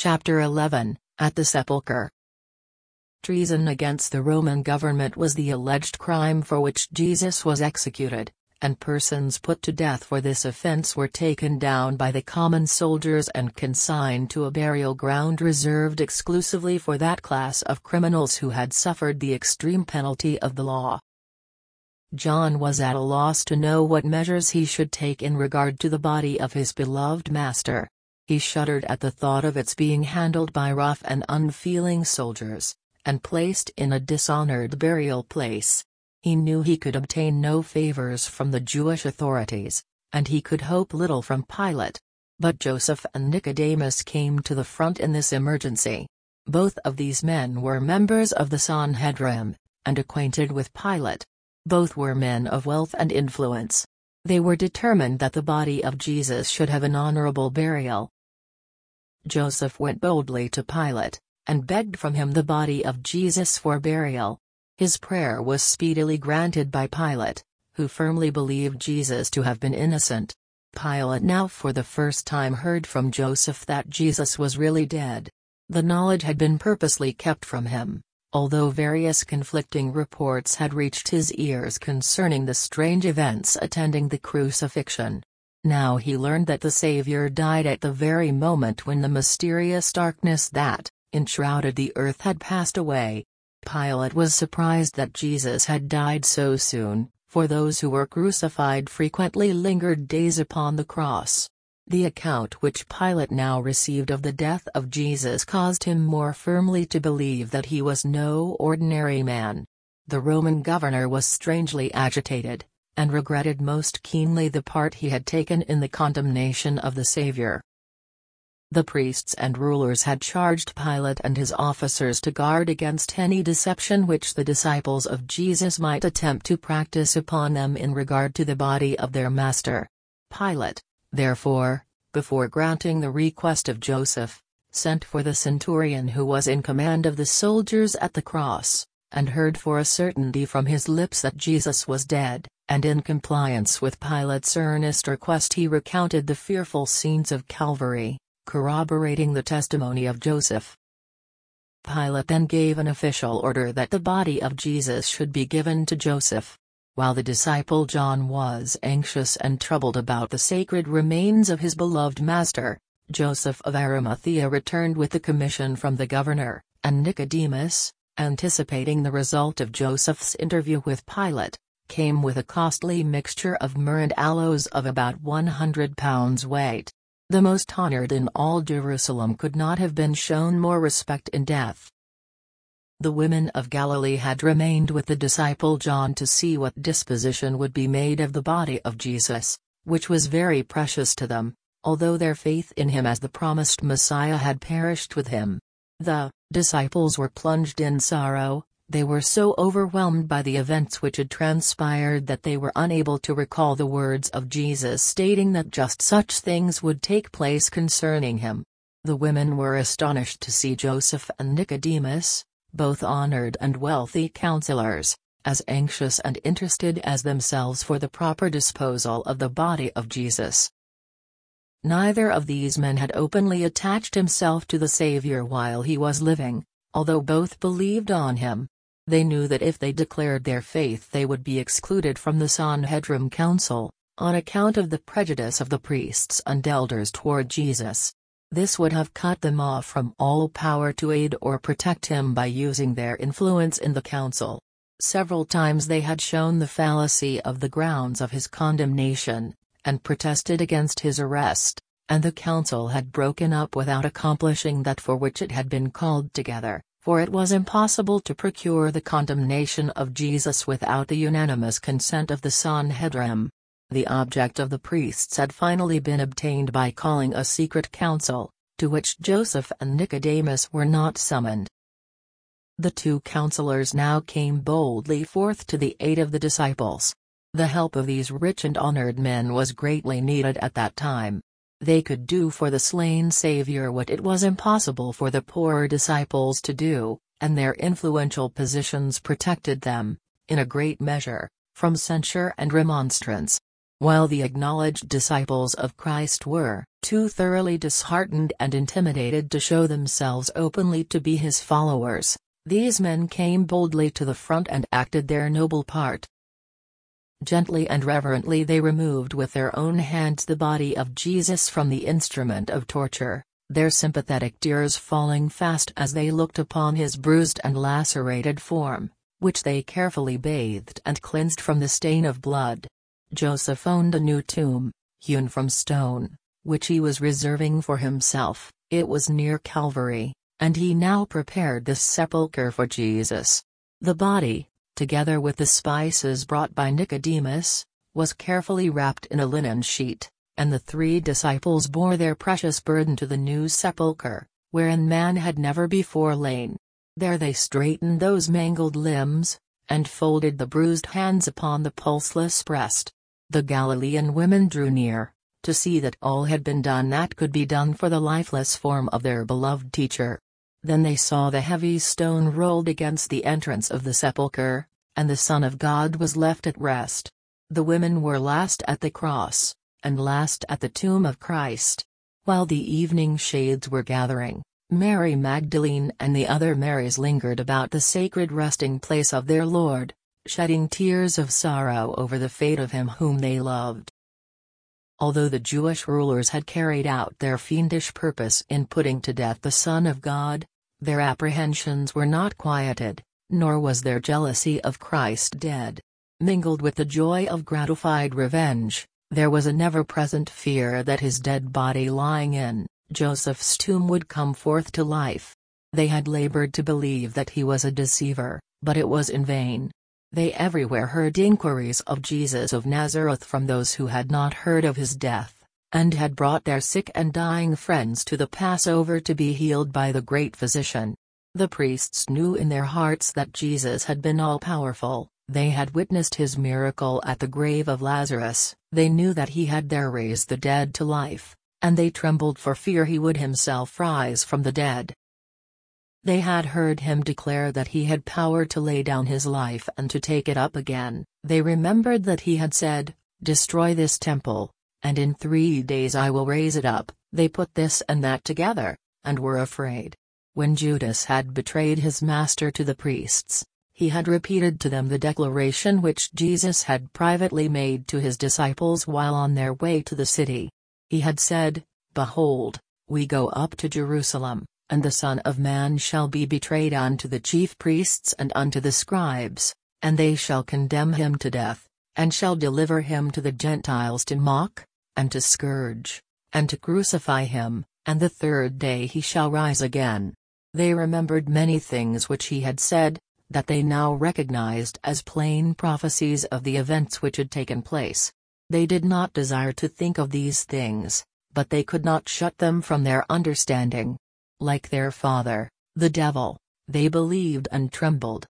Chapter 11, At the Sepulchre. Treason against the Roman government was the alleged crime for which Jesus was executed, and persons put to death for this offense were taken down by the common soldiers and consigned to a burial ground reserved exclusively for that class of criminals who had suffered the extreme penalty of the law. John was at a loss to know what measures he should take in regard to the body of his beloved Master. He shuddered at the thought of its being handled by rough and unfeeling soldiers, and placed in a dishonored burial place. He knew he could obtain no favors from the Jewish authorities, and he could hope little from Pilate. But Joseph and Nicodemus came to the front in this emergency. Both of these men were members of the Sanhedrin, and acquainted with Pilate. Both were men of wealth and influence. They were determined that the body of Jesus should have an honorable burial. Joseph went boldly to Pilate, and begged from him the body of Jesus for burial. His prayer was speedily granted by Pilate, who firmly believed Jesus to have been innocent. Pilate now for the first time heard from Joseph that Jesus was really dead. The knowledge had been purposely kept from him, although various conflicting reports had reached his ears concerning the strange events attending the crucifixion. Now he learned that the Savior died at the very moment when the mysterious darkness that enshrouded the earth had passed away. Pilate was surprised that Jesus had died so soon, for those who were crucified frequently lingered days upon the cross. The account which Pilate now received of the death of Jesus caused him more firmly to believe that he was no ordinary man. The Roman governor was strangely agitated, and regretted most keenly the part he had taken in the condemnation of the Savior. The priests and rulers had charged Pilate and his officers to guard against any deception which the disciples of Jesus might attempt to practice upon them in regard to the body of their master. Pilate, therefore, before granting the request of Joseph, sent for the centurion who was in command of the soldiers at the cross, and heard for a certainty from his lips that Jesus was dead, and in compliance with Pilate's earnest request he recounted the fearful scenes of Calvary, corroborating the testimony of Joseph. Pilate then gave an official order that the body of Jesus should be given to Joseph. While the disciple John was anxious and troubled about the sacred remains of his beloved Master, Joseph of Arimathea returned with the commission from the governor, and Nicodemus, anticipating the result of Joseph's interview with Pilate, came with a costly mixture of myrrh and aloes of about 100 pounds weight. The most honored in all Jerusalem could not have been shown more respect in death. The women of Galilee had remained with the disciple John to see what disposition would be made of the body of Jesus, which was very precious to them, although their faith in him as the promised Messiah had perished with him. The disciples were plunged in sorrow. They were so overwhelmed by the events which had transpired that they were unable to recall the words of Jesus stating that just such things would take place concerning him. The women were astonished to see Joseph and Nicodemus, both honored and wealthy counselors, as anxious and interested as themselves for the proper disposal of the body of Jesus. Neither of these men had openly attached himself to the Savior while he was living, although both believed on him. They knew that if they declared their faith they would be excluded from the Sanhedrin council, on account of the prejudice of the priests and elders toward Jesus. This would have cut them off from all power to aid or protect him by using their influence in the council. Several times they had shown the fallacy of the grounds of his condemnation, and protested against his arrest, and the council had broken up without accomplishing that for which it had been called together. For it was impossible to procure the condemnation of Jesus without the unanimous consent of the Sanhedrin. The object of the priests had finally been obtained by calling a secret council, to which Joseph and Nicodemus were not summoned. The two counselors now came boldly forth to the aid of the disciples. The help of these rich and honored men was greatly needed at that time. They could do for the slain Savior what it was impossible for the poorer disciples to do, and their influential positions protected them, in a great measure, from censure and remonstrance. while the acknowledged disciples of Christ were too thoroughly disheartened and intimidated to show themselves openly to be his followers. These men came boldly to the front and acted their noble part. Gently and reverently they removed with their own hands the body of Jesus from the instrument of torture, their sympathetic tears falling fast as they looked upon his bruised and lacerated form, which they carefully bathed and cleansed from the stain of blood. Joseph owned a new tomb, hewn from stone, which he was reserving for himself. It was near Calvary, and he now prepared this sepulchre for Jesus. The body, together with the spices brought by Nicodemus, was carefully wrapped in a linen sheet, and the 3 disciples bore their precious burden to the new sepulchre, wherein man had never before lain. There they straightened those mangled limbs, and folded the bruised hands upon the pulseless breast. The Galilean women drew near, to see that all had been done that could be done for the lifeless form of their beloved teacher. Then they saw the heavy stone rolled against the entrance of the sepulchre, and the Son of God was left at rest. The women were last at the cross, and last at the tomb of Christ. While the evening shades were gathering, Mary Magdalene and the other Marys lingered about the sacred resting place of their Lord, shedding tears of sorrow over the fate of him whom they loved. Although the Jewish rulers had carried out their fiendish purpose in putting to death the Son of God, their apprehensions were not quieted, nor was their jealousy of Christ dead. Mingled with the joy of gratified revenge, there was a never-present fear that his dead body lying in Joseph's tomb would come forth to life. They had labored to believe that he was a deceiver, but it was in vain. They everywhere heard inquiries of Jesus of Nazareth from those who had not heard of his death, and had brought their sick and dying friends to the Passover to be healed by the great physician. The priests knew in their hearts that Jesus had been all-powerful. They had witnessed his miracle at the grave of Lazarus. They knew that he had there raised the dead to life, and they trembled for fear he would himself rise from the dead. They had heard him declare that he had power to lay down his life and to take it up again. They remembered that he had said, "Destroy this temple, and in 3 days I will raise it up." They put this and that together, and were afraid. When Judas had betrayed his master to the priests, he had repeated to them the declaration which Jesus had privately made to his disciples while on their way to the city. He had said, "Behold, we go up to Jerusalem, and the Son of Man shall be betrayed unto the chief priests and unto the scribes, and they shall condemn him to death, and shall deliver him to the Gentiles to mock, and to scourge, and to crucify him, and the 3rd day he shall rise again." They remembered many things which he had said, that they now recognized as plain prophecies of the events which had taken place. They did not desire to think of these things, but they could not shut them from their understanding. Like their father, the devil, they believed and trembled.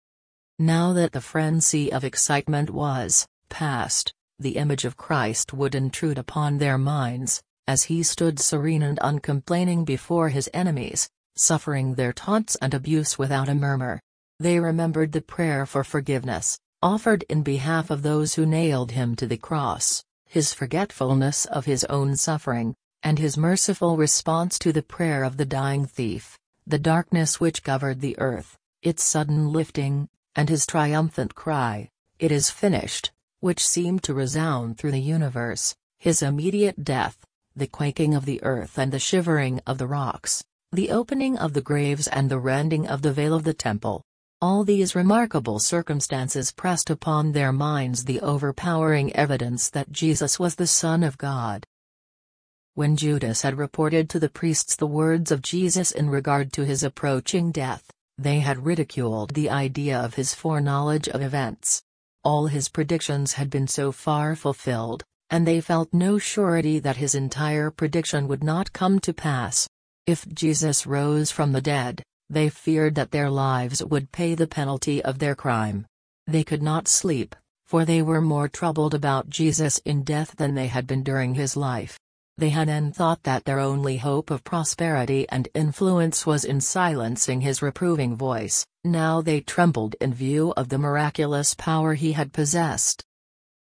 Now that the frenzy of excitement was past, the image of Christ would intrude upon their minds, as he stood serene and uncomplaining before his enemies, suffering their taunts and abuse without a murmur. They remembered the prayer for forgiveness, offered in behalf of those who nailed him to the cross, his forgetfulness of his own suffering, and his merciful response to the prayer of the dying thief, the darkness which covered the earth, its sudden lifting, and his triumphant cry, "It is finished," which seemed to resound through the universe, his immediate death, the quaking of the earth and the shivering of the rocks, the opening of the graves and the rending of the veil of the temple. All these remarkable circumstances pressed upon their minds the overpowering evidence that Jesus was the Son of God. When Judas had reported to the priests the words of Jesus in regard to his approaching death, they had ridiculed the idea of his foreknowledge of events. All his predictions had been so far fulfilled, and they felt no surety that his entire prediction would not come to pass. If Jesus rose from the dead, they feared that their lives would pay the penalty of their crime. They could not sleep, for they were more troubled about Jesus in death than they had been during his life. They had then thought that their only hope of prosperity and influence was in silencing his reproving voice. Now they trembled in view of the miraculous power he had possessed.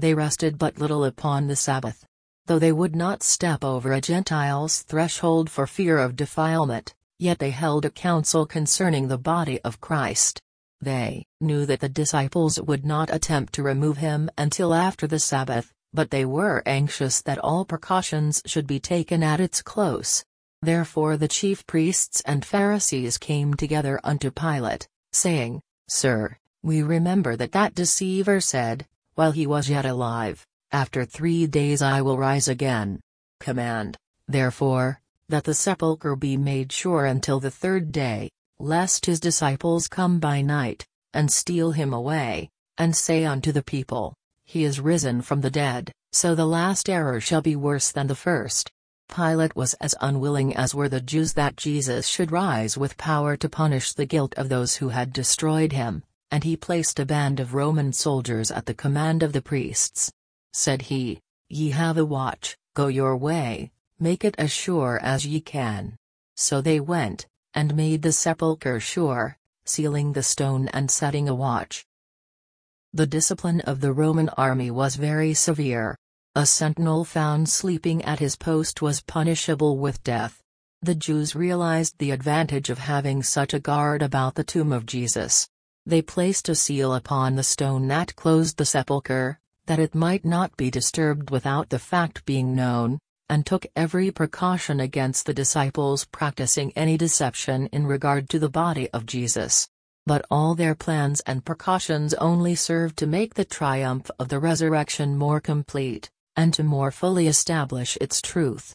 They rested but little upon the Sabbath. Though they would not step over a Gentile's threshold for fear of defilement, yet they held a council concerning the body of Christ. They knew that the disciples would not attempt to remove him until after the Sabbath, but they were anxious that all precautions should be taken at its close. Therefore the chief priests and Pharisees came together unto Pilate, saying, Sir, we remember that deceiver said, while he was yet alive, After 3 days I will rise again. Command, therefore, that the sepulchre be made sure until the 3rd day, lest his disciples come by night, and steal him away, and say unto the people, He is risen from the dead, so the last error shall be worse than the first. Pilate was as unwilling as were the Jews that Jesus should rise with power to punish the guilt of those who had destroyed him, and he placed a band of Roman soldiers at the command of the priests. Said he, Ye have a watch, go your way, make it as sure as ye can. So they went, and made the sepulchre sure, sealing the stone and setting a watch. The discipline of the Roman army was very severe. A sentinel found sleeping at his post was punishable with death. The Jews realized the advantage of having such a guard about the tomb of Jesus. They placed a seal upon the stone that closed the sepulchre, that it might not be disturbed without the fact being known, and took every precaution against the disciples practicing any deception in regard to the body of Jesus. But all their plans and precautions only served to make the triumph of the resurrection more complete, and to more fully establish its truth.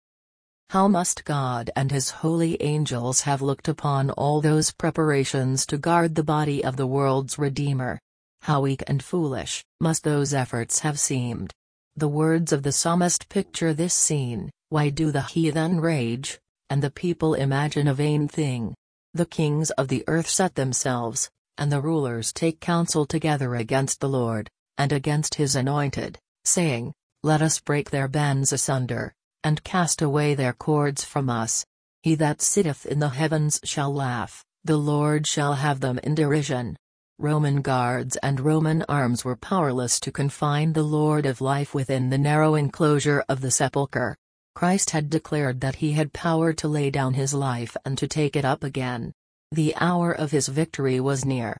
How must God and His holy angels have looked upon all those preparations to guard the body of the world's Redeemer? How weak and foolish must those efforts have seemed. The words of the psalmist picture this scene, Why do the heathen rage, and the people imagine a vain thing? The kings of the earth set themselves, and the rulers take counsel together against the Lord, and against His anointed, saying, Let us break their bands asunder, and cast away their cords from us. He that sitteth in the heavens shall laugh, the Lord shall have them in derision. Roman guards and Roman arms were powerless to confine the Lord of life within the narrow enclosure of the sepulchre. Christ had declared that He had power to lay down His life and to take it up again. The hour of His victory was near.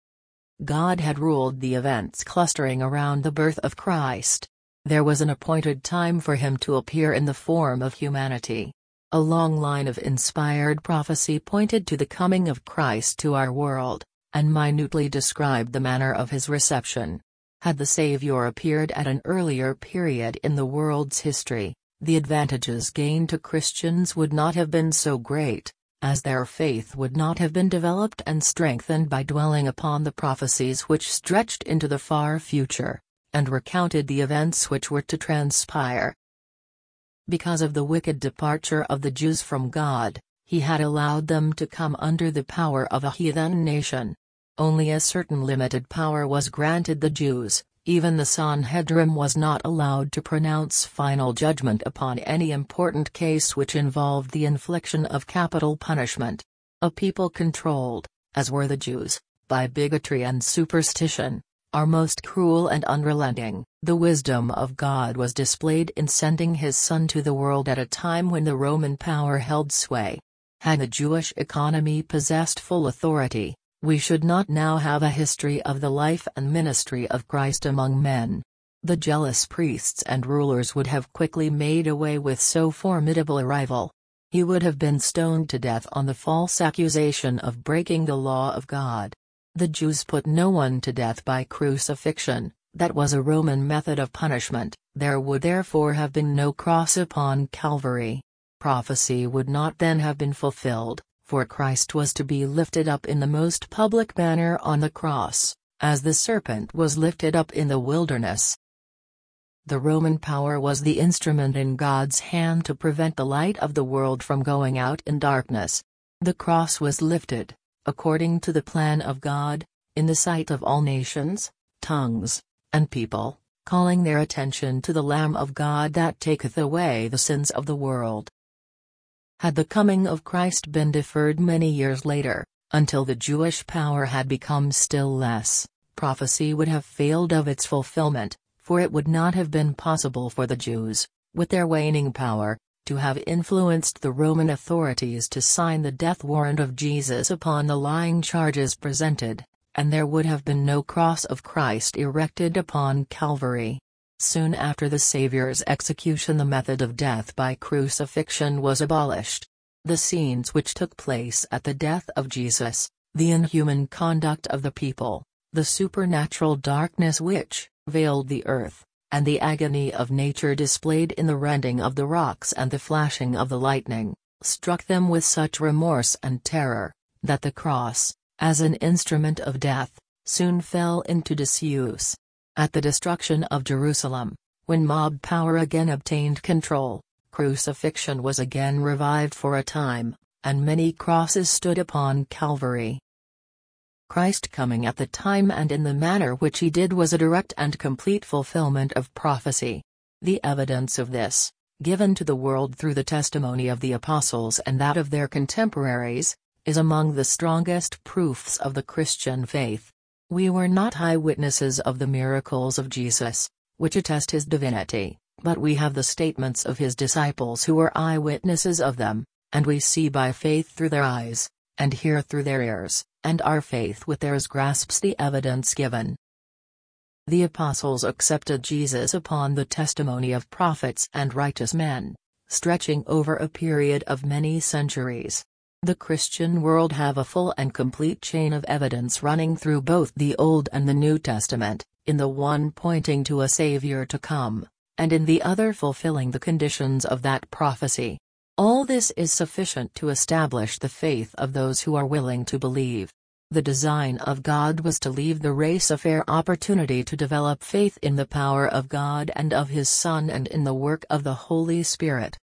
God had ruled the events clustering around the birth of Christ. There was an appointed time for Him to appear in the form of humanity. A long line of inspired prophecy pointed to the coming of Christ to our world, and minutely described the manner of His reception. Had the Savior appeared at an earlier period in the world's history, the advantages gained to Christians would not have been so great, as their faith would not have been developed and strengthened by dwelling upon the prophecies which stretched into the far future, and recounted the events which were to transpire. Because of the wicked departure of the Jews from God, He had allowed them to come under the power of a heathen nation. Only a certain limited power was granted the Jews. Even the Sanhedrin was not allowed to pronounce final judgment upon any important case which involved the infliction of capital punishment. A people controlled, as were the Jews, by bigotry and superstition, are most cruel and unrelenting. The wisdom of God was displayed in sending His Son to the world at a time when the Roman power held sway. Had the Jewish economy possessed full authority, we should not now have a history of the life and ministry of Christ among men. The jealous priests and rulers would have quickly made away with so formidable a rival. He would have been stoned to death on the false accusation of breaking the law of God. The Jews put no one to death by crucifixion, that was a Roman method of punishment. There would therefore have been no cross upon Calvary. Prophecy would not then have been fulfilled, for Christ was to be lifted up in the most public manner on the cross, as the serpent was lifted up in the wilderness. The Roman power was the instrument in God's hand to prevent the light of the world from going out in darkness. The cross was lifted, according to the plan of God, in the sight of all nations, tongues, and people, calling their attention to the Lamb of God that taketh away the sins of the world. Had the coming of Christ been deferred many years later, until the Jewish power had become still less, prophecy would have failed of its fulfillment, for it would not have been possible for the Jews, with their waning power, to have influenced the Roman authorities to sign the death warrant of Jesus upon the lying charges presented, and there would have been no cross of Christ erected upon Calvary. Soon after the Savior's execution, the method of death by crucifixion was abolished. The scenes which took place at the death of Jesus, the inhuman conduct of the people, the supernatural darkness which veiled the earth, and the agony of nature displayed in the rending of the rocks and the flashing of the lightning, struck them with such remorse and terror, that the cross, as an instrument of death, soon fell into disuse. At the destruction of Jerusalem, when mob power again obtained control, crucifixion was again revived for a time, and many crosses stood upon Calvary. Christ coming at the time and in the manner which he did was a direct and complete fulfillment of prophecy. The evidence of this, given to the world through the testimony of the apostles and that of their contemporaries, is among the strongest proofs of the Christian faith. We were not eyewitnesses of the miracles of Jesus, which attest his divinity, but we have the statements of his disciples who were eyewitnesses of them, and we see by faith through their eyes, and hear through their ears, and our faith with theirs grasps the evidence given. The apostles accepted Jesus upon the testimony of prophets and righteous men, stretching over a period of many centuries. The Christian world have a full and complete chain of evidence running through both the Old and the New Testament, in the one pointing to a Savior to come, and in the other fulfilling the conditions of that prophecy. All this is sufficient to establish the faith of those who are willing to believe. The design of God was to leave the race a fair opportunity to develop faith in the power of God and of His Son and in the work of the Holy Spirit.